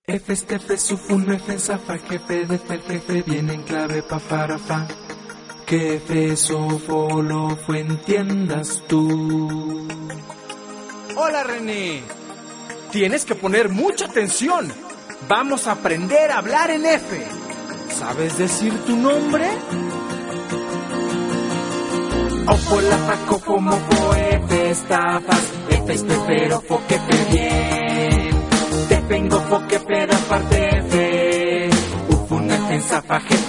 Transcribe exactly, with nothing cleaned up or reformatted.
F, F, Sufun, F, Zafa, jefe, de F, jefe, viene en clave pa, para, fa. Que F, Sofo, lo fue, entiendas tú. Hola, René. Tienes que poner mucha atención. Vamos a aprender a hablar en F. ¿Sabes decir tu nombre? Ofo, la, fa, cofo, mofo, F, estafas, F, espero, fo, que te bien. Te vengo, fo, que peda, parte F. Ufun, F, Zafa, jefe,